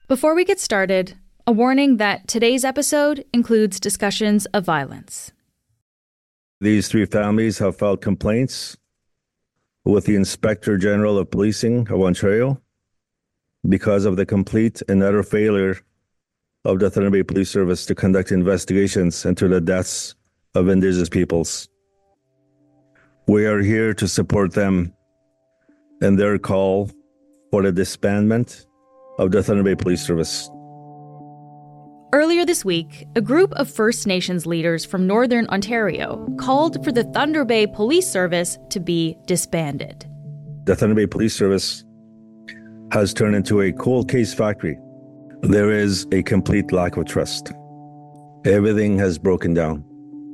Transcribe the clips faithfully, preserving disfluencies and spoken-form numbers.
Before we get started, a warning that today's episode includes discussions of violence. These three families have filed complaints with the Inspector General of Policing of Ontario because of the complete and utter failure of the Thunder Bay Police Service to conduct investigations into the deaths of Indigenous peoples. We are here to support them in their call for the disbandment of the Thunder Bay Police Service. Earlier this week, a group of First Nations leaders from Northern Ontario called for the Thunder Bay Police Service to be disbanded. The Thunder Bay Police Service has turned into a cold case factory. There is a complete lack of trust. Everything has broken down.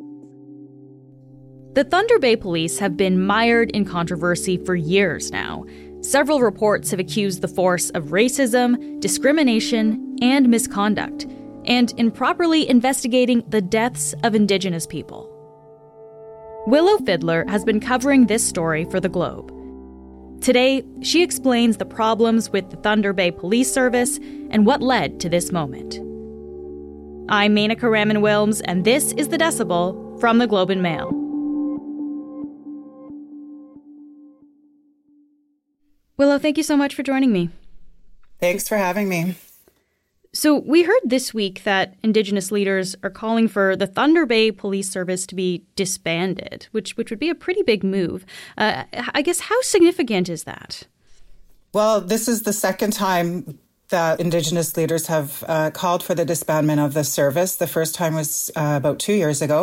The Thunder Bay Police have been mired in controversy for years now. Several reports have accused the force of racism, discrimination, and misconduct, and improperly investigating the deaths of Indigenous people. Willow Fiddler has been covering this story for The Globe. Today, she explains the problems with the Thunder Bay Police Service and what led to this moment. I'm Menaka Raman-Wilms, and this is The Decibel from The Globe and Mail. Willow, thank you so much for joining me. Thanks for having me. So we heard this week that Indigenous leaders are calling for the Thunder Bay Police Service to be disbanded, which which would be a pretty big move. Uh, I guess, how significant is that? Well, this is the second time that Indigenous leaders have uh, called for the disbandment of the service. The first time was uh, about two years ago.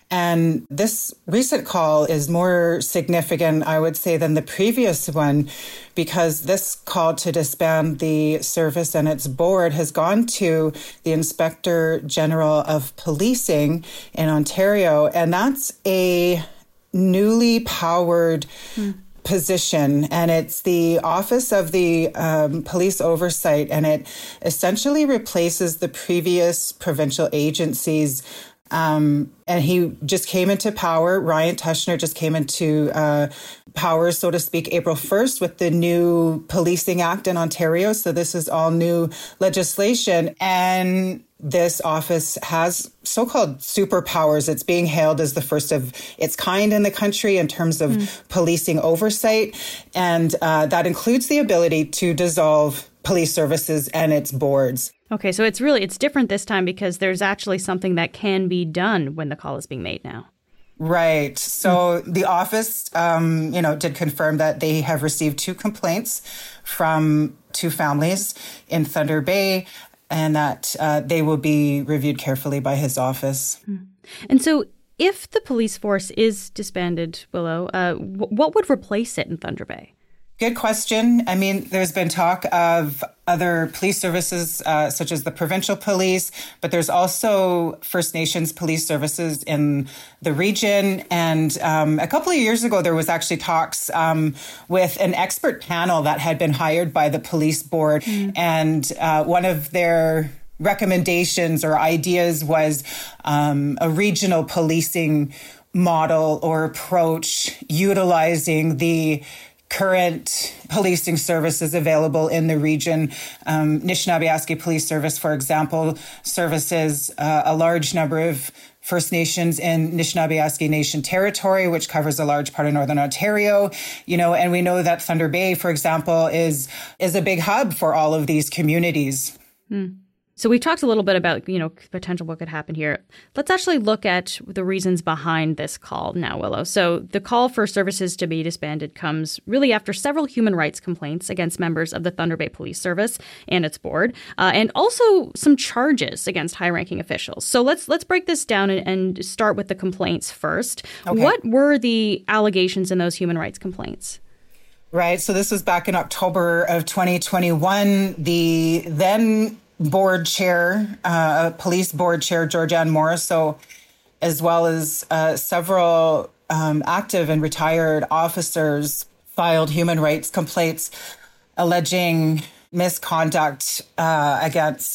And this recent call is more significant, I would say, than the previous one, because this call to disband the service and its board has gone to the Inspector General of Policing in Ontario. And that's a newly powered hmm. position, and it's the Office of the um, Police Oversight, and it essentially replaces the previous provincial agencies. Um, and he just came into power. Ryan Tushner just came into uh, power, so to speak, April first with the new Policing Act in Ontario. So this is all new legislation. And this office has so-called superpowers. It's being hailed as the first of its kind in the country in terms of mm. policing oversight. And uh, that includes the ability to dissolve police services and its boards. Okay, so it's really, it's different this time because there's actually something that can be done when the call is being made now. Right. So mm. the office, um, you know, did confirm that they have received two complaints from two families in Thunder Bay, and that uh, they will be reviewed carefully by his office. Mm. And so if the police force is disbanded, Willow, uh, w- what would replace it in Thunder Bay? Good question. I mean, there's been talk of other police services, uh, such as the provincial police, but there's also First Nations police services in the region. And um, a couple of years ago, there was actually talks um, with an expert panel that had been hired by the police board. Mm. And uh, one of their recommendations or ideas was um, a regional policing model or approach utilizing the current policing services available in the region. Um, Anishinaabe Police Service, for example, services uh, a large number of First Nations in Anishinaabe Nation territory, which covers a large part of Northern Ontario. You know, and we know that Thunder Bay, for example, is is a big hub for all of these communities. Hmm. So we've talked a little bit about, you know, potential what could happen here. Let's actually look at the reasons behind this call now, Willow. So the call for services to be disbanded comes really after several human rights complaints against members of the Thunder Bay Police Service and its board, uh, and also some charges against high-ranking officials. So let's let's break this down and, and start with the complaints first. Okay. What were the allegations in those human rights complaints? Right. So this was back in October of twenty twenty-one. The then board chair, uh, police board chair, Georgianne Morrisseau, as well as uh, several um, active and retired officers filed human rights complaints alleging misconduct uh, against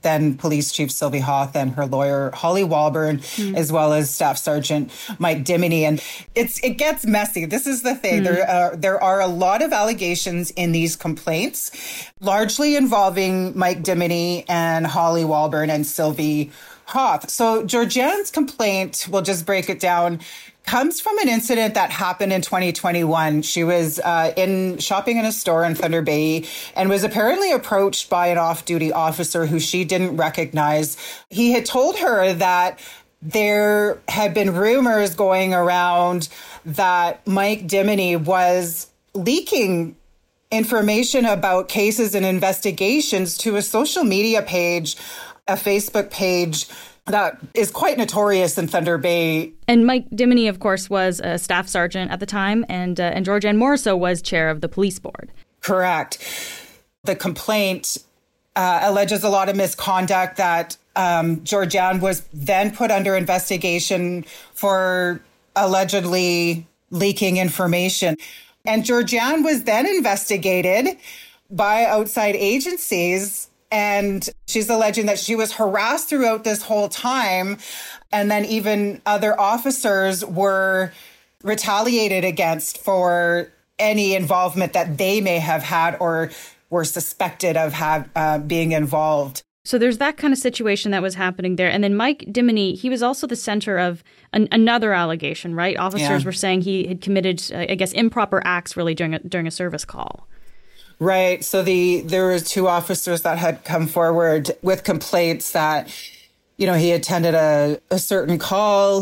then Police Chief Sylvie Hoth and her lawyer, Holly Walburn, mm. as well as Staff Sergeant Mike Diminy. And it's it gets messy. This is the thing. Mm. There, are, there are a lot of allegations in these complaints, largely involving Mike Diminy and Holly Walburn and Sylvie Hoth. So Georgianne's complaint, we'll just break it down, comes from an incident that happened in twenty twenty-one. She was uh, in shopping in a store in Thunder Bay and was apparently approached by an off-duty officer who she didn't recognize. He had told her that there had been rumors going around that Mike Diminy was leaking information about cases and investigations to a social media page, a Facebook page that is quite notorious in Thunder Bay. And Mike Diminy, of course, was a staff sergeant at the time, and uh, and Georgianne Morrisseau was chair of the police board. Correct. The complaint uh, alleges a lot of misconduct, that um, Georgianne was then put under investigation for allegedly leaking information. And Georgianne was then investigated by outside agencies, and she's alleging that she was harassed throughout this whole time. And then even other officers were retaliated against for any involvement that they may have had or were suspected of have, uh, being involved. So there's that kind of situation that was happening there. And then Mike Diminy, he was also the center of an, another allegation, right? Officers yeah. were saying he had committed, uh, I guess, improper acts really during a, during a service call. Right. So the there were two officers that had come forward with complaints that, you know, he attended a, a certain call,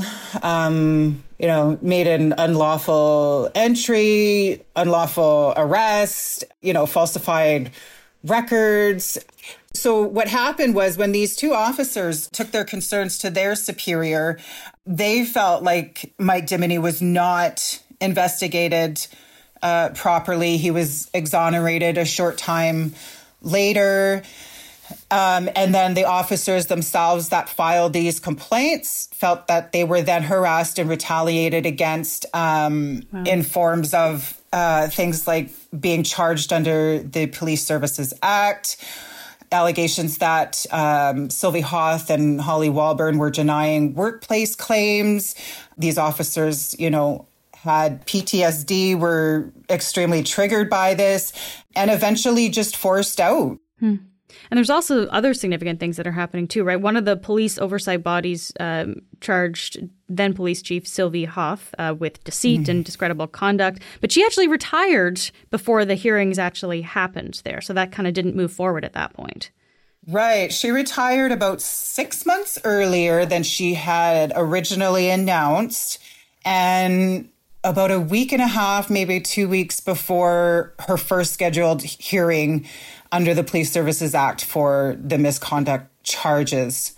um, you know, made an unlawful entry, unlawful arrest, you know, falsified records. So what happened was when these two officers took their concerns to their superior, they felt like Mike Diminy was not investigated Uh, properly. He was exonerated a short time later. Um, and then the officers themselves that filed these complaints felt that they were then harassed and retaliated against um, wow. in forms of uh, things like being charged under the Police Services Act, allegations that um, Sylvie Hoth and Holly Walburn were denying workplace claims. These officers, you know, had P T S D, were extremely triggered by this, and eventually just forced out. Hmm. And there's also other significant things that are happening too, right? One of the police oversight bodies um, charged then Police Chief Sylvie Hoth uh, with deceit mm. and discreditable conduct, but she actually retired before the hearings actually happened there. So that kind of didn't move forward at that point. Right. She retired about six months earlier than she had originally announced. And about a week and a half, maybe two weeks before her first scheduled hearing under the Police Services Act for the misconduct charges.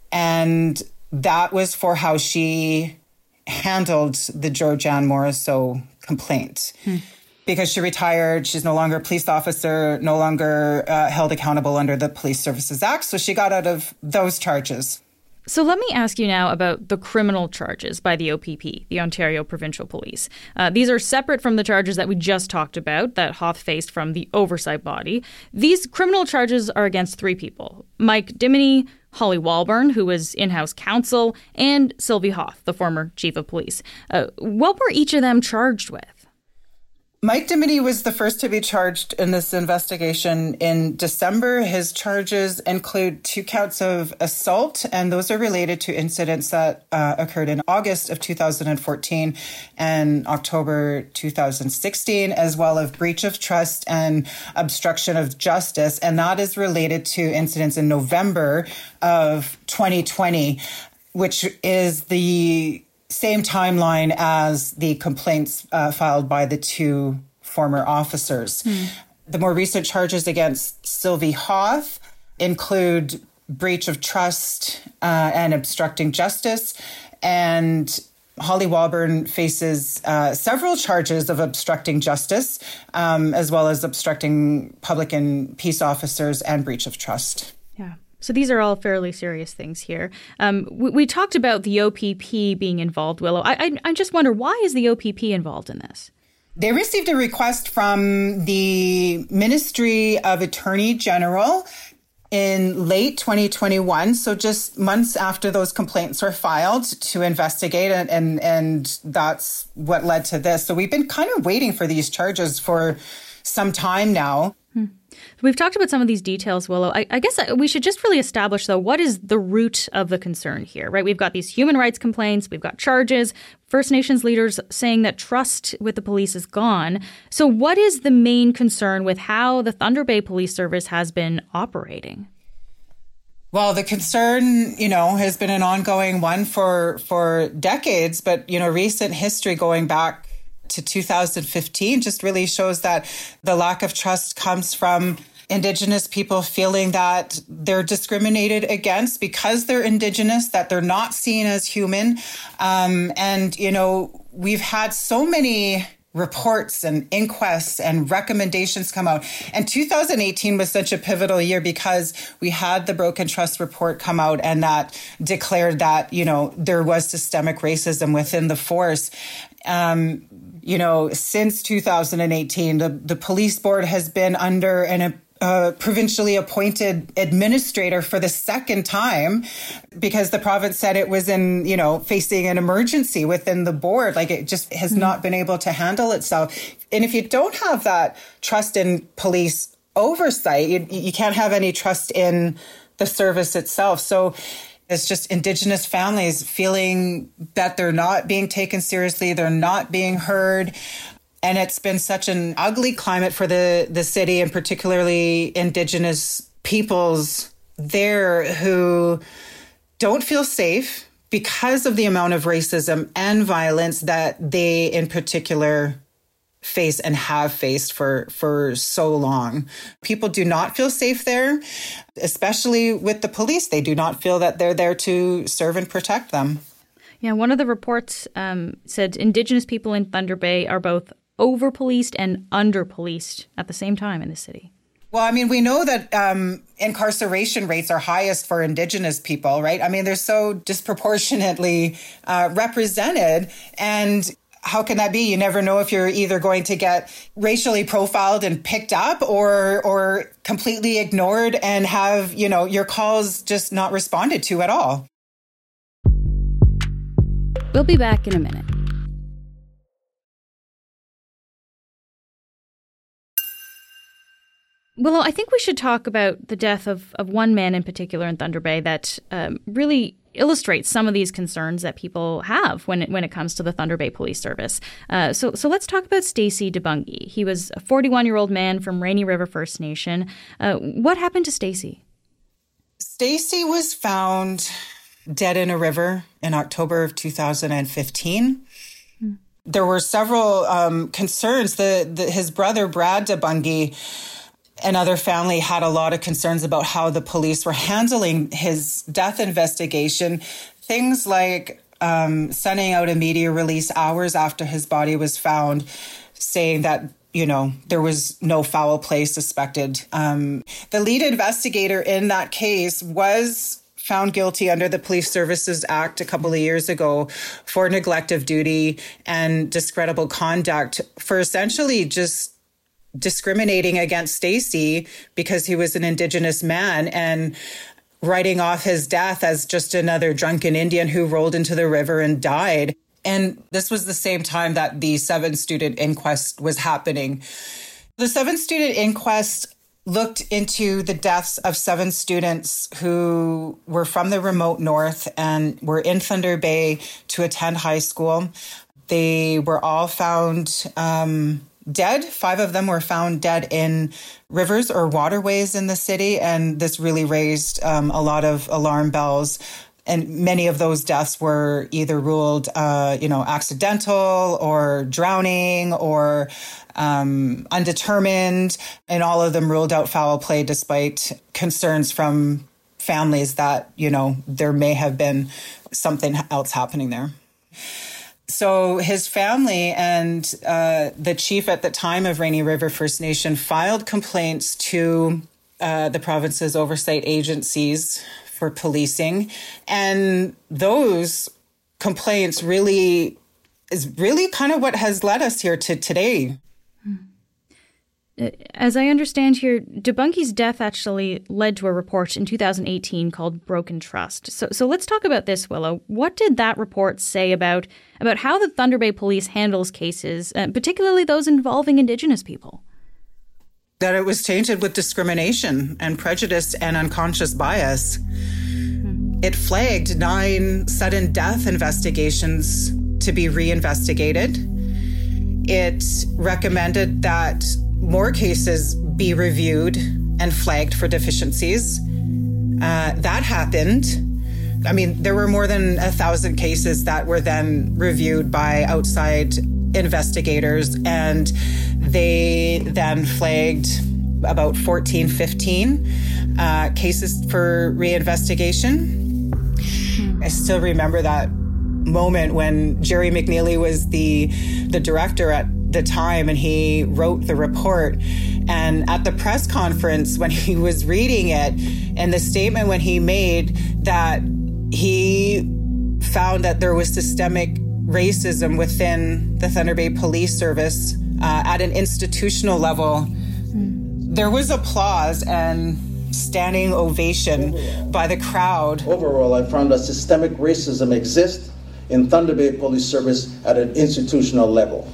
And that was for how she handled the Georgianne Morrisseau complaint. Hmm. Because she retired, she's no longer a police officer, no longer uh, held accountable under the Police Services Act. So she got out of those charges. So let me ask you now about the criminal charges by the O P P, the Ontario Provincial Police. Uh, these are separate from the charges that we just talked about that Hoth faced from the oversight body. These criminal charges are against three people: Mike Diminy, Holly Walburn, who was in-house counsel, and Sylvie Hoth, the former chief of police. Uh, what were each of them charged with? Mike Diminy was the first to be charged in this investigation in December. His charges include two counts of assault, and those are related to incidents that uh, occurred in August of two thousand fourteen and October two thousand sixteen, as well as breach of trust and obstruction of justice. And that is related to incidents in November of twenty twenty, which is the same timeline as the complaints uh, filed by the two former officers. Mm. The more recent charges against Sylvie Hoth include breach of trust uh, and obstructing justice. And Holly Walburn faces uh, several charges of obstructing justice, um, as well as obstructing public and peace officers and breach of trust. Yeah. So these are all fairly serious things here. Um, we, we talked about the O P P being involved, Willow. I, I, I just wonder, why is the O P P involved in this? They received a request from the Ministry of Attorney General in late twenty twenty-one, so just months after those complaints were filed, to investigate, and, and, and that's what led to this. So we've been kind of waiting for these charges for some time now. Hmm. We've talked about some of these details, Willow. I, I guess we should just really establish, though, what is the root of the concern here, right? We've got these human rights complaints. We've got charges. First Nations leaders saying that trust with the police is gone. So what is the main concern with how the Thunder Bay Police Service has been operating? Well, the concern, you know, has been an ongoing one for for decades. But, you know, recent history going back to two thousand fifteen just really shows that the lack of trust comes from Indigenous people feeling that they're discriminated against because they're Indigenous, that they're not seen as human. Um, and, you know, we've had so many reports and inquests and recommendations come out. And two thousand eighteen was such a pivotal year because we had the Broken Trust report come out, and that declared that, you know, there was systemic racism within the force. Um, you know, since two thousand eighteen, the, the police board has been under an uh, provincially appointed administrator for the second time because the province said it was in, you know, facing an emergency within the board. Like, it just has mm-hmm. not been able to handle itself. And if you don't have that trust in police oversight, you, you can't have any trust in the service itself. So it's just Indigenous families feeling that they're not being taken seriously, they're not being heard. And it's been such an ugly climate for the, the city, and particularly Indigenous peoples there who don't feel safe because of the amount of racism and violence that they in particular face and have faced for, for so long. People do not feel safe there, especially with the police. They do not feel that they're there to serve and protect them. Yeah, one of the reports um, said Indigenous people in Thunder Bay are both over-policed and under-policed at the same time in the city. Well, I mean, we know that um, incarceration rates are highest for Indigenous people, right? I mean, they're so disproportionately uh, represented. And how can that be? You never know if you're either going to get racially profiled and picked up or or completely ignored and have, you know, your calls just not responded to at all. We'll be back in a minute. Willow, I think we should talk about the death of, of one man in particular in Thunder Bay that um, really illustrates some of these concerns that people have when it, when it comes to the Thunder Bay Police Service. Uh, so so let's talk about Stacey DeBungee. He was a forty-one-year-old man from Rainy River First Nation. Uh, what happened to Stacey? Stacey was found dead in a river in October of two thousand fifteen. Hmm. There were several um, concerns. The, the his brother, Brad DeBungee, and other family had a lot of concerns about how the police were handling his death investigation. Things like um, sending out a media release hours after his body was found, saying that, you know, there was no foul play suspected. Um, the lead investigator in that case was found guilty under the Police Services Act a couple of years ago for neglect of duty and discreditable conduct for essentially just discriminating against Stacey because he was an Indigenous man and writing off his death as just another drunken Indian who rolled into the river and died. And this was the same time that the seven student inquest was happening. The seven student inquest looked into the deaths of seven students who were from the remote north and were in Thunder Bay to attend high school. They were all found um, dead. Five of them were found dead in rivers or waterways in the city. And this really raised um, a lot of alarm bells. And many of those deaths were either ruled, uh, you know, accidental or drowning or um, undetermined. And all of them ruled out foul play despite concerns from families that, you know, there may have been something else happening there. So his family and uh, the chief at the time of Rainy River First Nation filed complaints to uh, the province's oversight agencies for policing. And those complaints really is really kind of what has led us here to today. As I understand here, DeBunky's death actually led to a report in two thousand eighteen called Broken Trust. So so let's talk about this, Willow. What did that report say about, about how the Thunder Bay Police handles cases, uh, particularly those involving Indigenous people? That it was tainted with discrimination and prejudice and unconscious bias. Hmm. It flagged nine sudden death investigations to be reinvestigated. It recommended that more cases be reviewed and flagged for deficiencies. Uh, that happened. I mean, there were more than a thousand cases that were then reviewed by outside investigators, and they then flagged about fourteen, fifteen uh, cases for reinvestigation. Hmm. I still remember that moment when Jerry McNeely was the the director at the time, and he wrote the report. And at the press conference, when he was reading it, and the statement when he made that he found that there was systemic racism within the Thunder Bay Police Service uh, at an institutional level, mm. there was applause and standing ovation by the crowd. Overall, I found that systemic racism exists in Thunder Bay Police Service at an institutional level.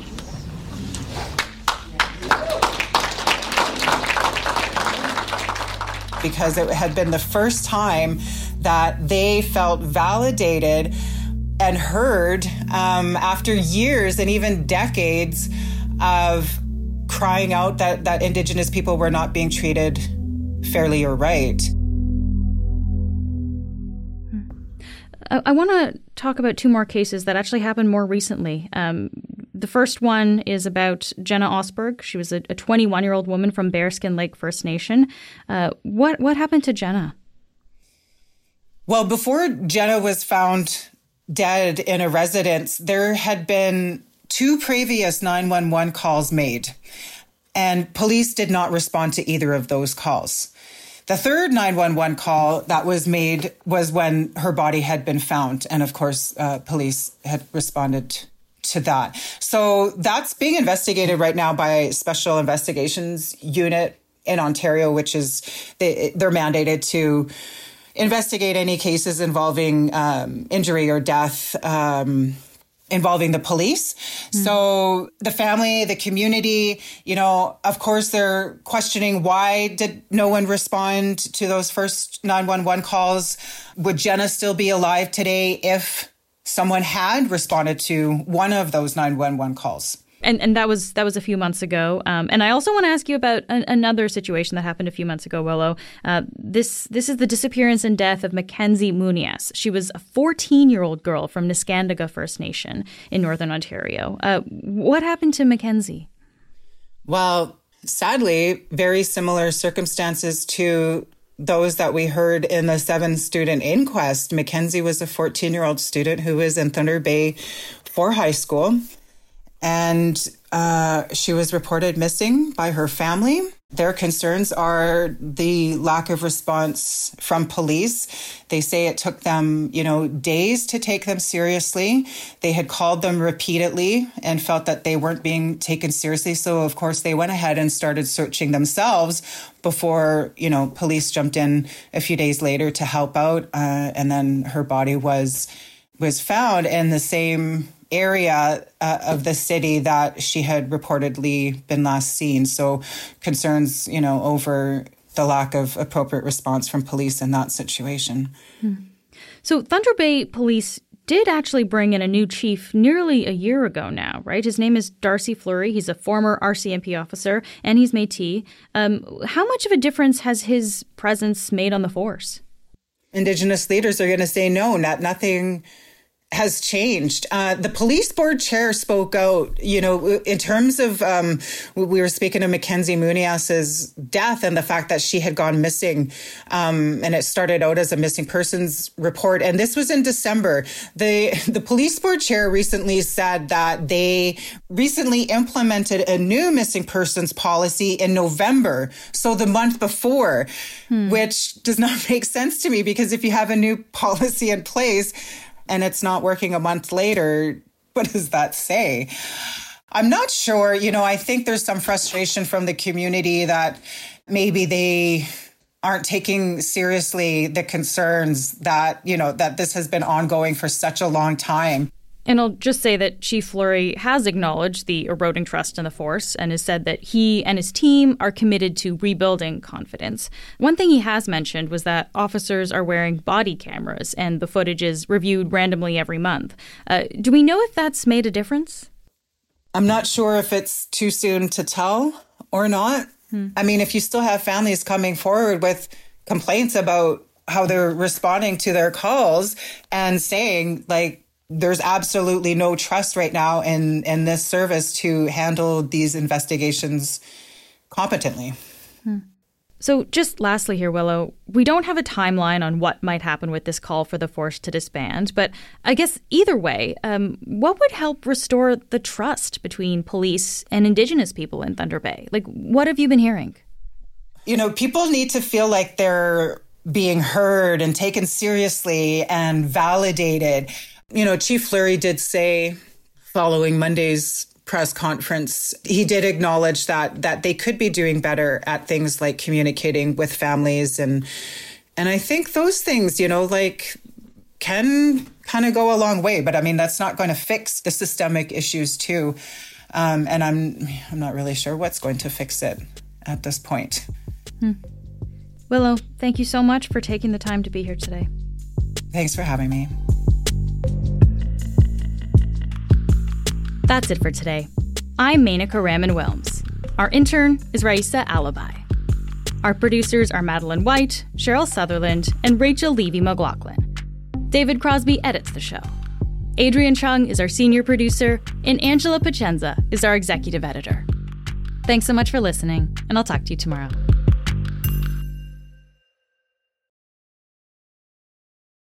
Because it had been the first time that they felt validated and heard um, after years and even decades of crying out that, that Indigenous people were not being treated fairly or right. I, I want to talk about two more cases that actually happened more recently. Um, the first one is about Jenna Osberg. She was a twenty-one-year-old woman from Bearskin Lake First Nation. Uh, what what happened to Jenna? Well, before Jenna was found dead in a residence, there had been two previous nine one one calls made, and police did not respond to either of those calls. The third nine one one call that was made was when her body had been found, and of course, uh, police had responded to that. So that's being investigated right now by Special Investigations Unit in Ontario, which is they, they're mandated to investigate any cases involving um, injury or death um, involving the police. Mm. So the family, the community, you know, of course, they're questioning why did no one respond to those first nine one one calls? Would Jenna still be alive today if someone had responded to one of those nine one one calls? And and that was that was a few months ago. Um, and I also want to ask you about a, another situation that happened a few months ago, Willow. Uh, this this is the disappearance and death of Mackenzie Munias. She was a fourteen-year-old girl from Niskandaga First Nation in Northern Ontario. Uh, what happened to Mackenzie? Well, sadly, very similar circumstances to those that we heard in the seven-student inquest. Mackenzie was a fourteen-year-old student who was in Thunder Bay for high school. And uh, she was reported missing by her family. Their concerns are the lack of response from police. They say it took them, you know, days to take them seriously. They had called them repeatedly and felt that they weren't being taken seriously. So, of course, they went ahead and started searching themselves before, you know, police jumped in a few days later to help out. Uh, and then her body was was found in the same area uh, of the city that she had reportedly been last seen. So concerns, you know, over the lack of appropriate response from police in that situation. Hmm. So Thunder Bay Police did actually bring in a new chief nearly a year ago now, right? His name is Darcy Fleury. He's a former R C M P officer, and he's Métis. Um, how much of a difference has his presence made on the force? Indigenous leaders are going to say no, not nothing has changed. Uh, the police board chair spoke out, you know, in terms of, um, we were speaking of Mackenzie Munias's death and the fact that she had gone missing. Um, and it started out as a missing persons report. And this was in December. The, the police board chair recently said that they recently implemented a new missing persons policy in November. So the month before, hmm. which does not make sense to me, because if you have a new policy in place and it's not working a month later, what does that say? I'm not sure. You know, I think there's some frustration from the community that maybe they aren't taking seriously the concerns that, you know, that this has been ongoing for such a long time. And I'll just say that Chief Fleury has acknowledged the eroding trust in the force and has said that he and his team are committed to rebuilding confidence. One thing he has mentioned was that officers are wearing body cameras and the footage is reviewed randomly every month. Uh, do we know if that's made a difference? I'm not sure if it's too soon to tell or not. Hmm. I mean, if you still have families coming forward with complaints about how they're responding to their calls and saying, like, there's absolutely no trust right now in, in this service to handle these investigations competently. Hmm. So just lastly here, Willow, we don't have a timeline on what might happen with this call for the force to disband, but I guess either way, um, what would help restore the trust between police and Indigenous people in Thunder Bay? Like, what have you been hearing? You know, people need to feel like they're being heard and taken seriously and validated. You know, Chief Fleury did say following Monday's press conference, he did acknowledge that that they could be doing better at things like communicating with families. And and I think those things, you know, like can kind of go a long way. But I mean, that's not going to fix the systemic issues too. Um, and I'm I'm not really sure what's going to fix it at this point. Hmm. Willow, thank you so much for taking the time to be here today. Thanks for having me. That's it for today. I'm Menaka Raman-Wilms. Our intern is Raisa Alibi. Our producers are Madeline White, Cheryl Sutherland, and Rachel Levy-McLaughlin. David Crosby edits the show. Adrian Chung is our senior producer, and Angela Pacenza is our executive editor. Thanks so much for listening, and I'll talk to you tomorrow.